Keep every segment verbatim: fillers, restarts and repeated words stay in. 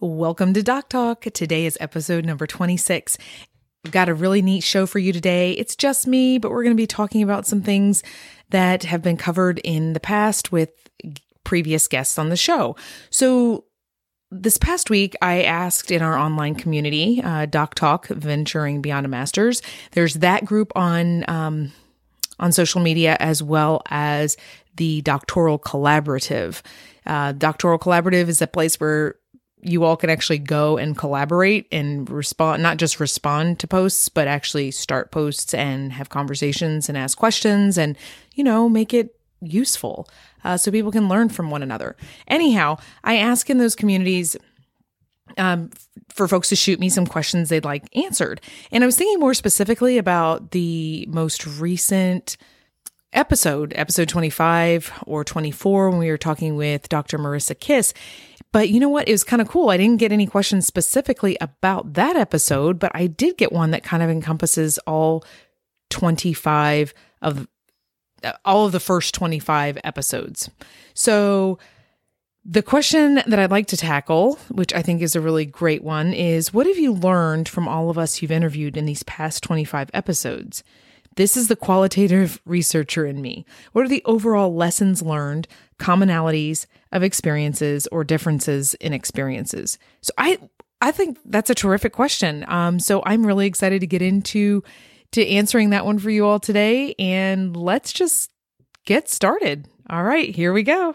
Welcome to Doc Talk. Today is episode number twenty-six. We've got a really neat show for you today. It's just me, but we're going to be talking about some things that have been covered in the past with previous guests on the show. So this past week, I asked in our online community, uh, Doc Talk, Venturing Beyond a Master's. There's that group on um, on social media, as well as the Doctoral Collaborative. Uh, Doctoral Collaborative is a place where you all can actually go and collaborate and respond, not just respond to posts, but actually start posts and have conversations and ask questions and, you know, make it useful uh, so people can learn from one another. Anyhow, I ask in those communities um, for folks to shoot me some questions they'd like answered. And I was thinking more specifically about the most recent episode, episode twenty-five or twenty-four, when we were talking with Doctor Marissa Kiss. But you know what? It was kind of cool. I didn't get any questions specifically about that episode, but I did get one that kind of encompasses all twenty-five of all of the first twenty-five episodes. So the question that I'd like to tackle, which I think is a really great one, is what have you learned from all of us you've interviewed in these past twenty-five episodes? This is the qualitative researcher in me. What are the overall lessons learned, commonalities of experiences, or differences in experiences? So I I think that's a terrific question. Um, so I'm really excited to get into to answering that one for you all today. And let's just get started. All right, here we go.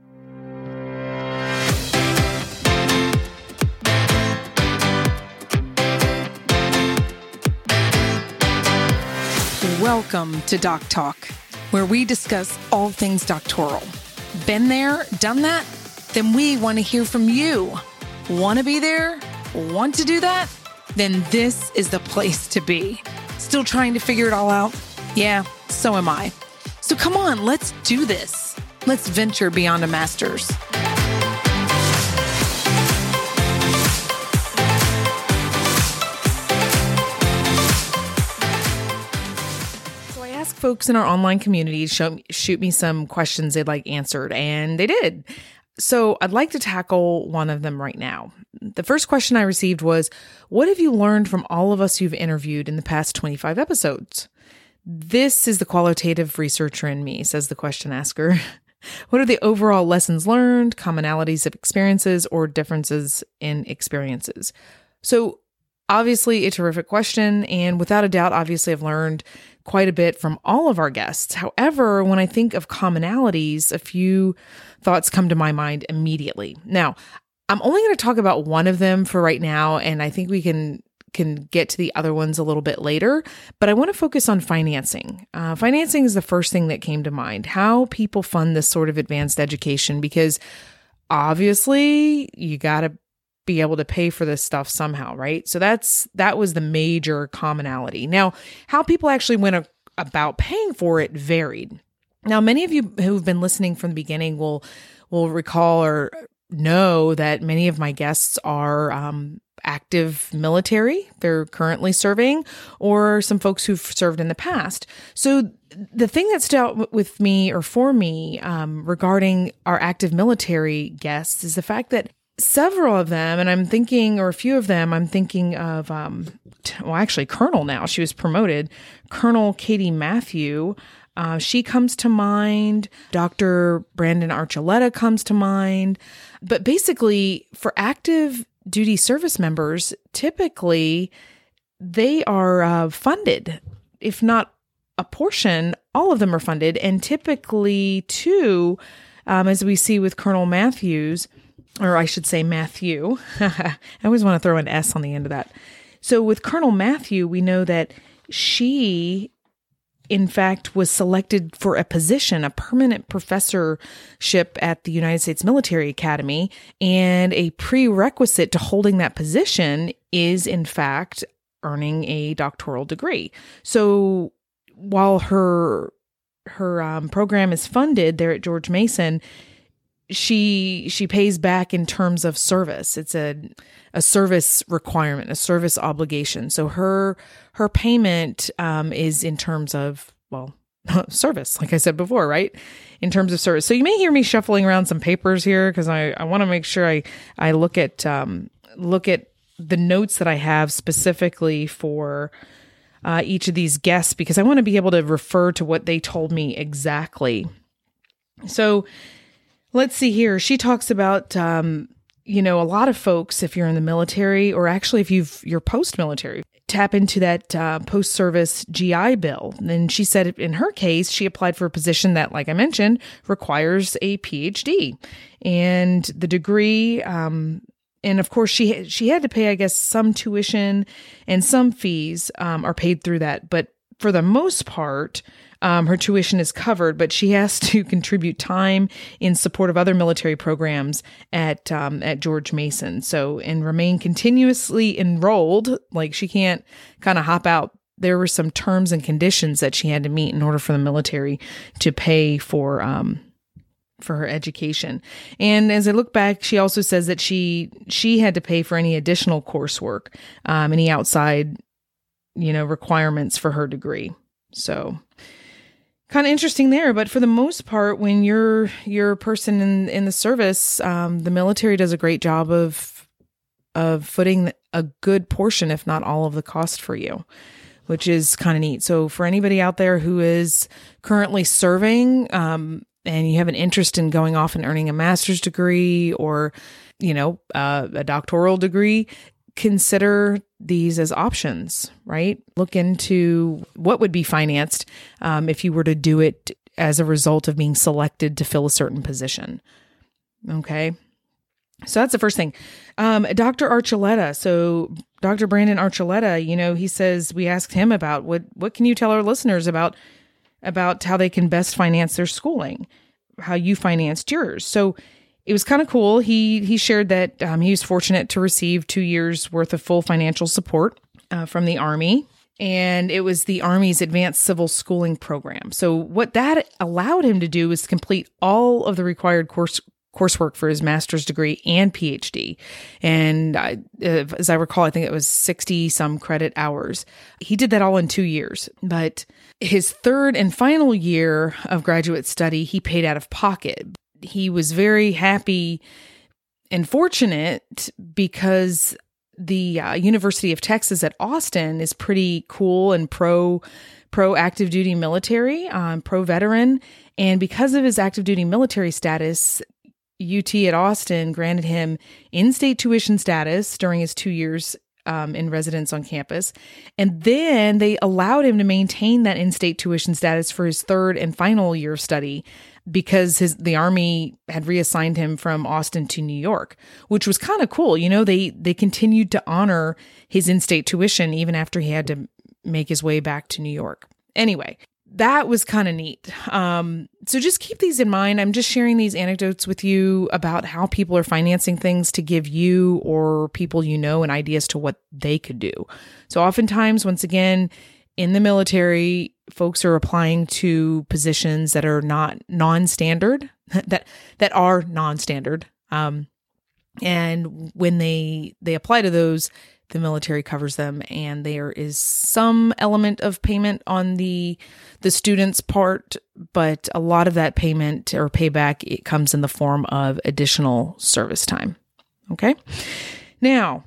Welcome to Doc Talk, where we discuss all things doctoral. Been there, done that? Then we want to hear from you. Want to be there? Want to do that? Then this is the place to be. Still trying to figure it all out? Yeah, so am I. So come on, let's do this. Let's venture beyond a master's. Folks in our online community show, shoot me some questions they'd like answered, and they did. So I'd like to tackle one of them right now. The first question I received was, what have you learned from all of us you've interviewed in the past twenty-five episodes? This is the qualitative researcher in me, says the question asker. What are the overall lessons learned, commonalities of experiences, or differences in experiences? So obviously a terrific question, and without a doubt, obviously I've learned quite a bit from all of our guests. However, when I think of commonalities, a few thoughts come to my mind immediately. Now, I'm only going to talk about one of them for right now, and I think we can can get to the other ones a little bit later, but I want to focus on financing. Uh, financing is the first thing that came to mind, how people fund this sort of advanced education, because obviously you got to be able to pay for this stuff somehow, right? So that's that was the major commonality. Now, how people actually went a, about paying for it varied. Now, many of you who've been listening from the beginning will will recall or know that many of my guests are um, active military. They're currently serving, or some folks who've served in the past. So the thing that stood out with me or for me um, regarding our active military guests is the fact that several of them, and I'm thinking, or a few of them, I'm thinking of, um, well, actually, Colonel now. She was promoted. Colonel Katie Matthew, uh, she comes to mind. Doctor Brandon Archuleta comes to mind. But basically, for active duty service members, typically, they are uh, funded. If not a portion, all of them are funded. And typically, too, um, as we see with Colonel Matthews, or I should say Matthew. I always want to throw an S on the end of that. So with Colonel Matthew, we know that she, in fact, was selected for a position, a permanent professorship at the United States Military Academy. And a prerequisite to holding that position is, in fact, earning a doctoral degree. So while her, her um, program is funded there at George Mason, she she pays back in terms of service. It's a a service requirement, a service obligation. So her her payment um, is in terms of, well, service, like I said before, right? In terms of service. So you may hear me shuffling around some papers here because I, I want to make sure I, I look at, um, look at the notes that I have specifically for uh, each of these guests, because I want to be able to refer to what they told me exactly. So let's see here. She talks about, um, you know, a lot of folks, if you're in the military, or actually if you've, you're post-military, tap into that uh, post-service G I Bill. And she said in her case, she applied for a position that, like I mentioned, requires a P H D. And the degree, um, and of course, she she had to pay, I guess, some tuition, and some fees um, are paid through that. But for the most part, um, her tuition is covered, but she has to contribute time in support of other military programs at um, at George Mason. So, and remain continuously enrolled. Like, she can't kind of hop out. There were some terms and conditions that she had to meet in order for the military to pay for um, for her education. And as I look back, she also says that she she had to pay for any additional coursework, um, any outside, you know, requirements for her degree. So kind of interesting there. But for the most part, when you're you're a person in in the service, um, the military does a great job of of footing a good portion, if not all, of the cost for you, which is kind of neat. So for anybody out there who is currently serving, um, and you have an interest in going off and earning a master's degree, or, you know, uh, a doctoral degree, consider these as options, right? Look into what would be financed um, if you were to do it as a result of being selected to fill a certain position. Okay. So that's the first thing. Um, Doctor Archuleta. So Doctor Brandon Archuleta, you know, he says, we asked him about what, what can you tell our listeners about about how they can best finance their schooling, how you financed yours. So it was kind of cool. He he shared that um, he was fortunate to receive two years worth of full financial support uh, from the Army, and it was the Army's Advanced Civil Schooling Program. So what that allowed him to do was complete all of the required course coursework for his master's degree and P H D. And I, uh, as I recall, I think it was sixty some credit hours. He did that all in two years. But his third and final year of graduate study, he paid out of pocket. He was very happy and fortunate because the uh, University of Texas at Austin is pretty cool and pro pro active duty military, um, pro veteran. And because of his active duty military status, U T at Austin granted him in-state tuition status during his two years um, in residence on campus. And then they allowed him to maintain that in-state tuition status for his third and final year of study because his the Army had reassigned him from Austin to New York, which was kind of cool. You know, they they continued to honor his in-state tuition even after he had to make his way back to New York. Anyway, that was kind of neat. Um, so just keep these in mind. I'm just sharing these anecdotes with you about how people are financing things to give you or people you know an idea as to what they could do. So oftentimes, once again, in the military, folks are applying to positions that are not non-standard, that that are non-standard. Um, and when they they apply to those, the military covers them, and there is some element of payment on the the student's part, but a lot of that payment or payback, it comes in the form of additional service time. Okay. Now,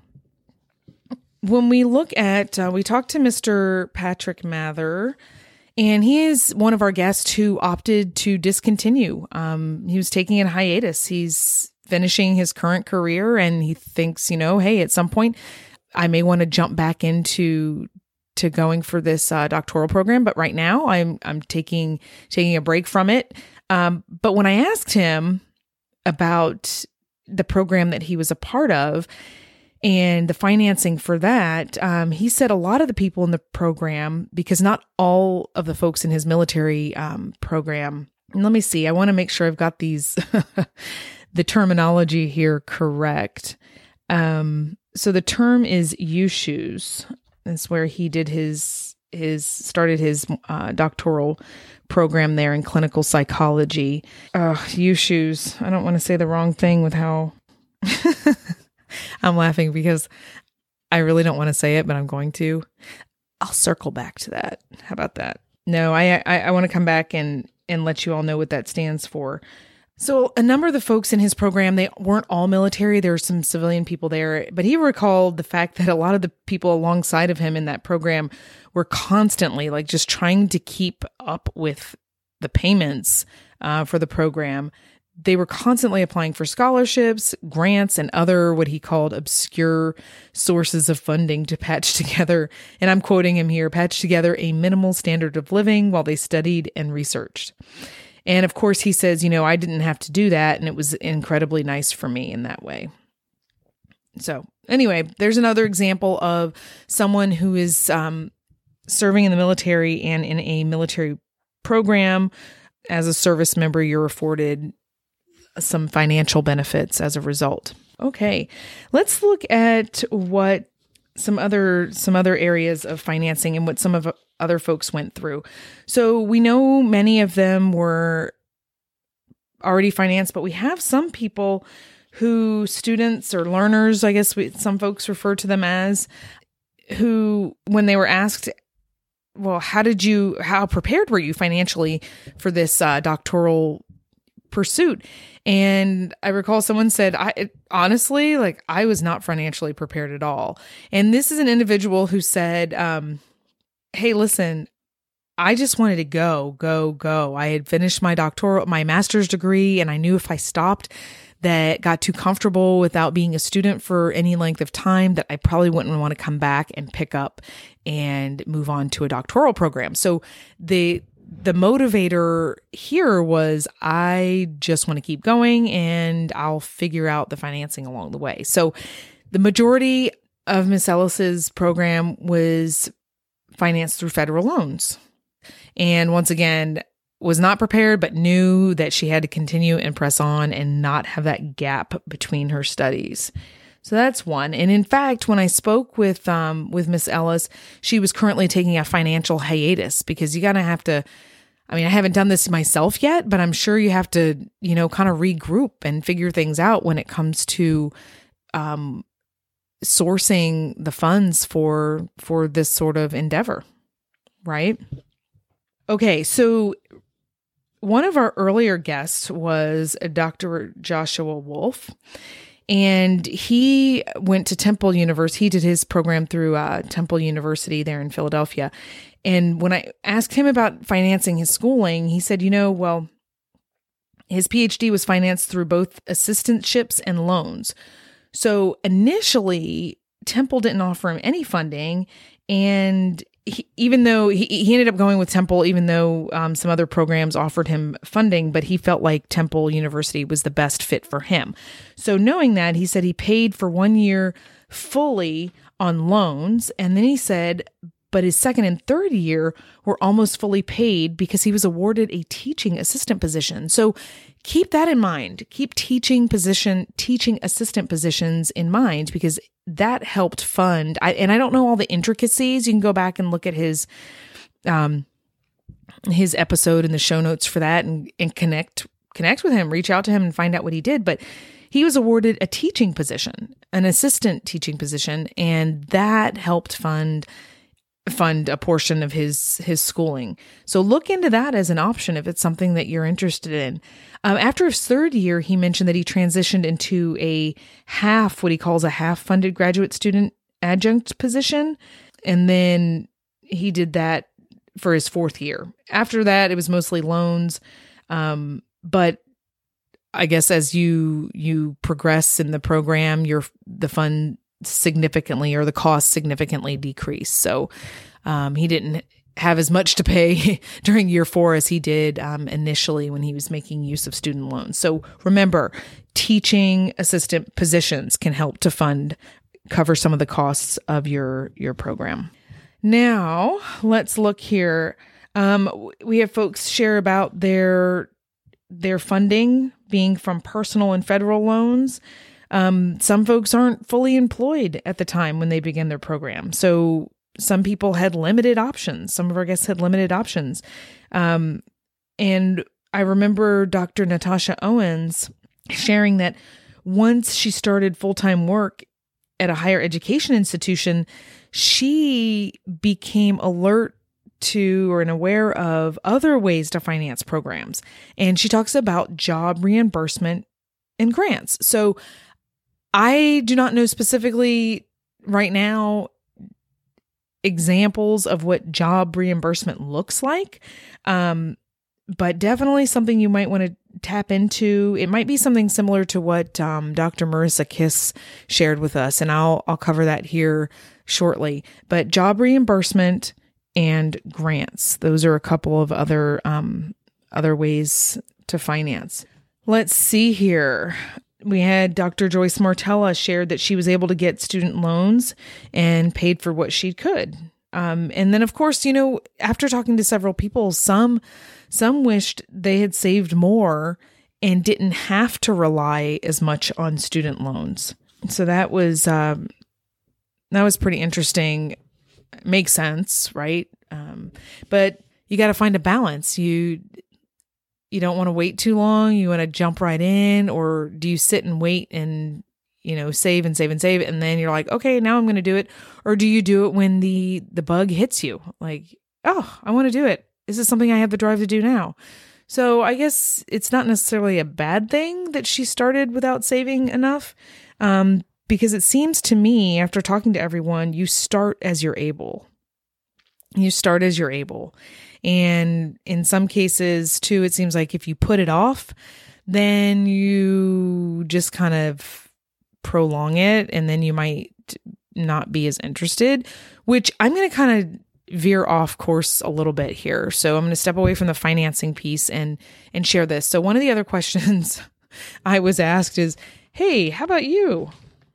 when we look at, uh, we talked to Mister Patrick Mather, and he is one of our guests who opted to discontinue. Um, he was taking a hiatus. He's finishing his current career, and he thinks, you know, hey, at some point, I may want to jump back into to going for this uh, doctoral program, but right now I'm I'm taking taking a break from it. Um, but when I asked him about the program that he was a part of and the financing for that, um, he said a lot of the people in the program, because not all of the folks in his military um, program. And let me see. I want to make sure I've got these the terminology here correct. Um, So the term is U SHUS. That's where he did his, his started his uh, doctoral program there in clinical psychology. Uh, U SHUS. I don't want to say the wrong thing with how I'm laughing because I really don't want to say it, but I'm going to. I'll circle back to that. How about that? No, I I, I want to come back and and let you all know what that stands for. So a number of the folks in his program, they weren't all military. There were some civilian people there, but he recalled the fact that a lot of the people alongside of him in that program were constantly like just trying to keep up with the payments uh, for the program. They were constantly applying for scholarships, grants, and other what he called obscure sources of funding to patch together, and I'm quoting him here, patch together a minimal standard of living while they studied and researched. And of course, he says, you know, I didn't have to do that, and it was incredibly nice for me in that way. So anyway, there's another example of someone who is um, serving in the military and in a military program. As a service member, you're afforded some financial benefits as a result. Okay, let's look at what some other some other areas of financing and what some of other folks went through. So we know many of them were already financed, but we have some people who students or learners, I guess we, some folks refer to them as, who when they were asked, well, how did you, how prepared were you financially for this uh, doctoral pursuit? And I recall someone said, I it, honestly, like I was not financially prepared at all. And this is an individual who said, um, hey, listen, I just wanted to go, go, go. I had finished my doctoral, my master's degree, and I knew if I stopped that got too comfortable without being a student for any length of time, that I probably wouldn't want to come back and pick up and move on to a doctoral program. So the the motivator here was, I just want to keep going and I'll figure out the financing along the way. So the majority of Miss Ellis's program was financed through federal loans. And once again, was not prepared, but knew that she had to continue and press on and not have that gap between her studies. So that's one. And in fact, when I spoke with um, with Miss Ellis, she was currently taking a financial hiatus, because you gotta have to, I mean, I haven't done this myself yet, but I'm sure you have to, you know, kind of regroup and figure things out when it comes to um, sourcing the funds for for this sort of endeavor, right? Okay, so one of our earlier guests was Doctor Joshua Wolf, and he went to Temple University. He did his program through uh, Temple University there in Philadelphia. And when I asked him about financing his schooling, he said, you know, well, his PhD was financed through both assistantships and loans. So initially, Temple didn't offer him any funding, and He, even though he, he ended up going with Temple, even though um, some other programs offered him funding, but he felt like Temple University was the best fit for him. So knowing that, he said he paid for one year fully on loans. And then he said, but his second and third year were almost fully paid because he was awarded a teaching assistant position. So keep that in mind. Keep teaching position, teaching assistant positions in mind, because that helped fund. I, and I don't know all the intricacies. You can go back and look at his, um, his episode in the show notes for that, and, and connect, connect with him, reach out to him and find out what he did. But he was awarded a teaching position, an assistant teaching position, and that helped fund fund a portion of his his schooling. So look into that as an option if it's something that you're interested in. Um, after his third year, he mentioned that he transitioned into a half, what he calls a half-funded graduate student adjunct position, and then he did that for his fourth year. After that, it was mostly loans, um, but I guess as you you progress in the program, your the fund significantly, or the cost significantly decrease. So um, he didn't have as much to pay during year four as he did um, initially when he was making use of student loans. So remember, teaching assistant positions can help to fund, cover some of the costs of your, your program. Now let's look here. Um, we have folks share about their, their funding being from personal and federal loans. Um, some folks aren't fully employed at the time when they begin their program. So some people had limited options. Some of our guests had limited options. Um, and I remember Doctor Natasha Owens sharing that once she started full-time work at a higher education institution, she became alert to or and aware of other ways to finance programs. And she talks about job reimbursement and grants. So I do not know specifically right now examples of what job reimbursement looks like, um, but definitely something you might want to tap into. It might be something similar to what um, Doctor Marissa Kiss shared with us, and I'll I'll cover that here shortly. But job reimbursement and grants; those are a couple of other um, other ways to finance. Let's see here. We had Doctor Joyce Martella shared that she was able to get student loans and paid for what she could. Um, and then, of course, you know, after talking to several people, some some wished they had saved more and didn't have to rely as much on student loans. So that was um, that was pretty interesting. Makes sense, right? Um, but you got to find a balance. You You don't want to wait too long. You want to jump right in, or do you sit and wait and, you know, save and save and save, and then you're like, okay, now I'm going to do it? Or do you do it when the, the bug hits you? Like, oh, I want to do it. This is something I have the drive to do now. So I guess it's not necessarily a bad thing that she started without saving enough, um, because it seems to me, after talking to everyone, you start as you're able. You start as you're able. And in some cases, too, it seems like if you put it off, then you just kind of prolong it, and then you might not be as interested, which I'm going to kind of veer off course a little bit here. So I'm going to step away from the financing piece and and share this. So one of the other questions I was asked is, hey, how about you?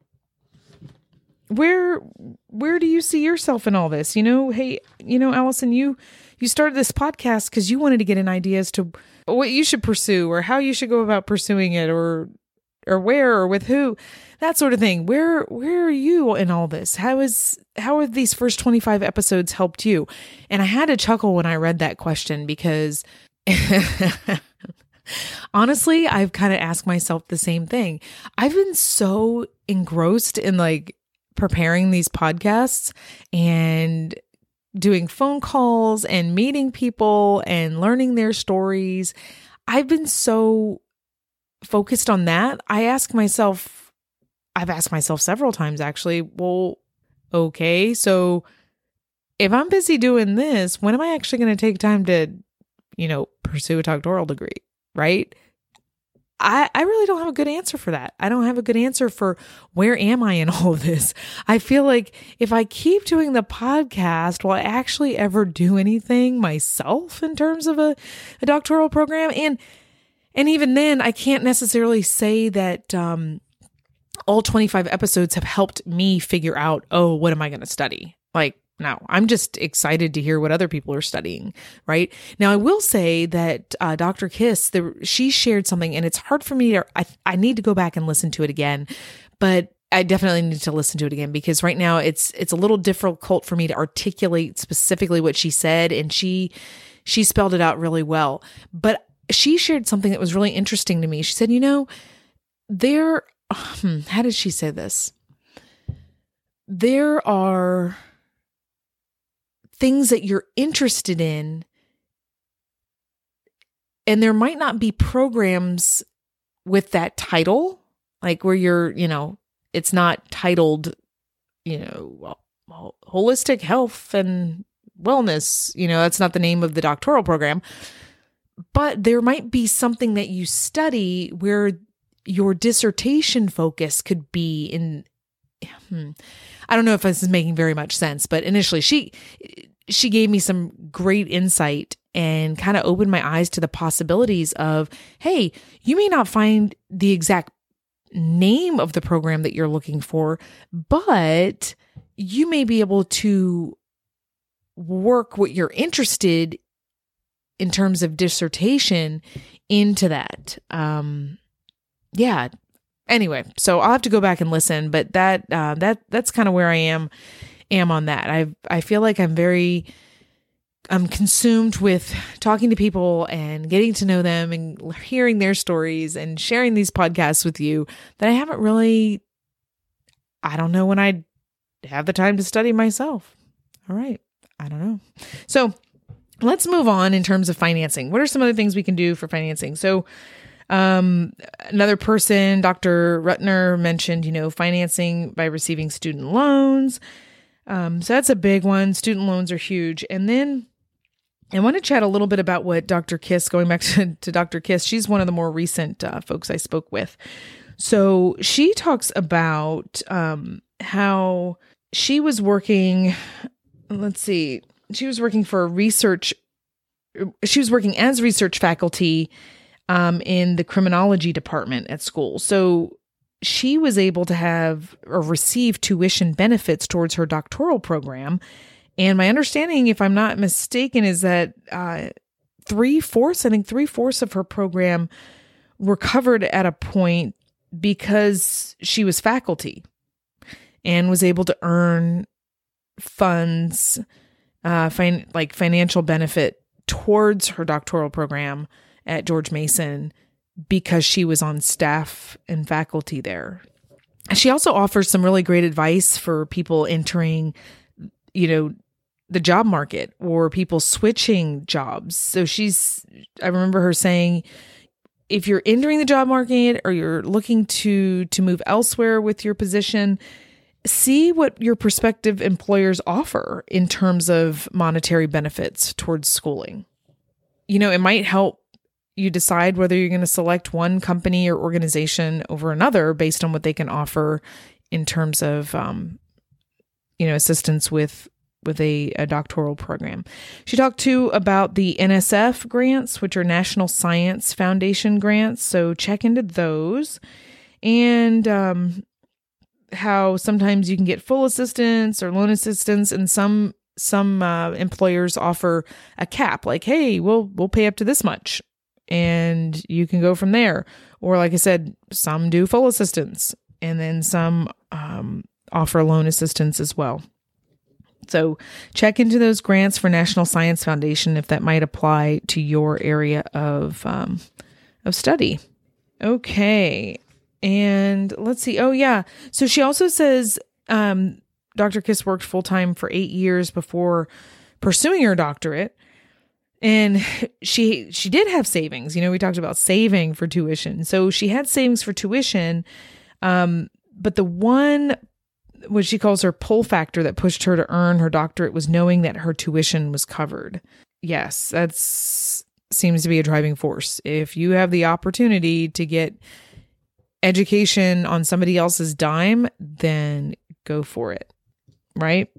Where where do you see yourself in all this? You know, hey, you know, Allison, you you started this podcast because you wanted to get an idea as to what you should pursue or how you should go about pursuing it, or or where or with who, that sort of thing. Where where are you in all this? How is how have these first twenty-five episodes helped you? And I had to chuckle when I read that question, because honestly, I've kind of asked myself the same thing. I've been so engrossed in like preparing these podcasts and doing phone calls and meeting people and learning their stories. I've been so focused on that. I ask myself, I've asked myself several times actually, well, okay, so if I'm busy doing this, when am I actually going to take time to, you know, pursue a doctoral degree, right? I, I really don't have a good answer for that. I don't have a good answer for where am I in all of this. I feel like if I keep doing the podcast, will I actually ever do anything myself in terms of a, a doctoral program? And and even then, I can't necessarily say that um, all twenty-five episodes have helped me figure out, oh, what am I going to study? Like, no, I'm just excited to hear what other people are studying, right? Now, I will say that uh, Doctor Kiss, the, she shared something, and it's hard for me to, I, I need to go back and listen to it again, but I definitely need to listen to it again, because right now it's it's a little difficult for me to articulate specifically what she said, and she she spelled it out really well. But she shared something that was really interesting to me. She said, you know, there, hmm, how did she say this? There are things that you're interested in, and there might not be programs with that title, like where you're, you know, it's not titled, you know, holistic health and wellness, you know, that's not the name of the doctoral program, but there might be something that you study where your dissertation focus could be in, hmm, I don't know if this is making very much sense, but initially she, she gave me some great insight and kind of opened my eyes to the possibilities of, hey, you may not find the exact name of the program that you're looking for, but you may be able to work what you're interested in terms of dissertation into that. Um, yeah. Anyway, so I'll have to go back and listen, but that uh, that that's kind of where I am am on that. I I feel like I'm very I'm consumed with talking to people and getting to know them and hearing their stories and sharing these podcasts with you that I haven't really, I don't know when I'd have the time to study myself. All right. I don't know. So let's move on in terms of financing. What are some other things we can do for financing? So, um, another person, Doctor Rutner, mentioned, you know, financing by receiving student loans. Um, so that's a big one. Student loans are huge. And then I want to chat a little bit about what Doctor Kiss, going back to, to Doctor Kiss, she's one of the more recent uh, folks I spoke with. So she talks about um, how she was working, let's see, she was working for a research, she was working as research faculty um, in the criminology department at school. So she was able to have or receive tuition benefits towards her doctoral program. And my understanding, if I'm not mistaken, is that uh, three-fourths, I think three-fourths of her program were covered at a point because she was faculty and was able to earn funds, uh, fin- like financial benefit towards her doctoral program at George Mason because she was on staff and faculty there. She also offers some really great advice for people entering, you know, the job market or people switching jobs. So she's, I remember her saying, if you're entering the job market or you're looking to, to move elsewhere with your position, see what your prospective employers offer in terms of monetary benefits towards schooling. You know, it might help you decide whether you're going to select one company or organization over another based on what they can offer in terms of, um, you know, assistance with with a, a doctoral program. She talked too about the N S F grants, which are National Science Foundation grants. So check into those, and um, how sometimes you can get full assistance or loan assistance, and some some uh, employers offer a cap, like, hey, we'll we'll pay up to this much, and you can go from there. Or like I said, some do full assistance, and then some um, offer loan assistance as well. So check into those grants for National Science Foundation if that might apply to your area of um, of study. Okay. And let's see. Oh, yeah. So she also says um, Doctor Kiss worked full-time for eight years before pursuing her doctorate. And she she did have savings. You know, we talked about saving for tuition. So she had savings for tuition. Um, but the one what she calls her pull factor that pushed her to earn her doctorate was knowing that her tuition was covered. Yes, that's seems to be a driving force. If you have the opportunity to get education on somebody else's dime, then go for it, right?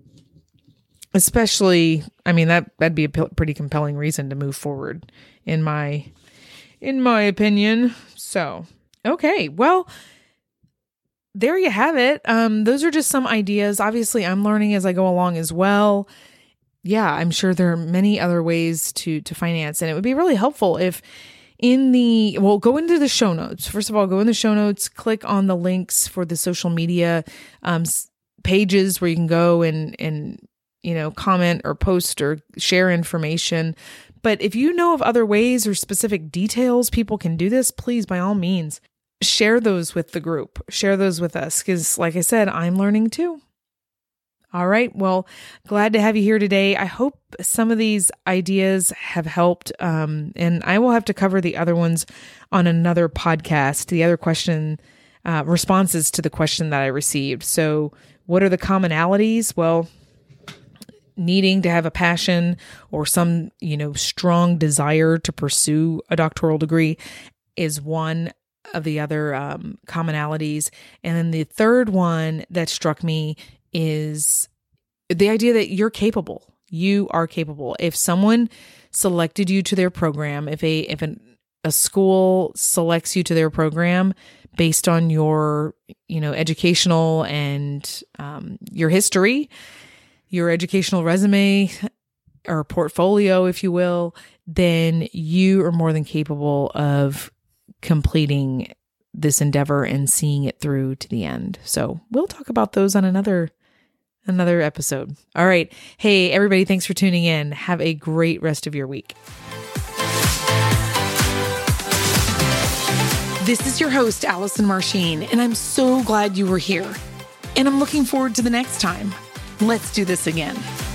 Especially, I mean, that that'd be a p- pretty compelling reason to move forward, in my in my opinion. So, okay, well, there you have it. Um, those are just some ideas. Obviously, I'm learning as I go along as well. Yeah, I'm sure there are many other ways to to finance, and it would be really helpful if in the, well, go into the show notes. First of all, go in the show notes, click on the links for the social media um, pages where you can go and, and, you know, comment or post or share information. But if you know of other ways or specific details people can do this, please, by all means, share those with the group. Share those with us because, like I said, I'm learning too. All right. Well, glad to have you here today. I hope some of these ideas have helped. Um, and I will have to cover the other ones on another podcast, the other question, uh, responses to the question that I received. So what are the commonalities? Well, needing to have a passion or some, you know, strong desire to pursue a doctoral degree is one of the other um, commonalities. And then the third one that struck me is the idea that you're capable. You are capable. If someone selected you to their program, if a if an, a school selects you to their program based on your, you know, educational and um, your history, your educational resume or portfolio, if you will, then you are more than capable of completing this endeavor and seeing it through to the end. So we'll talk about those on another another episode. All right. Hey, everybody, thanks for tuning in. Have a great rest of your week. This is your host, Allison Marsheen, and I'm so glad you were here. And I'm looking forward to the next time. Let's do this again.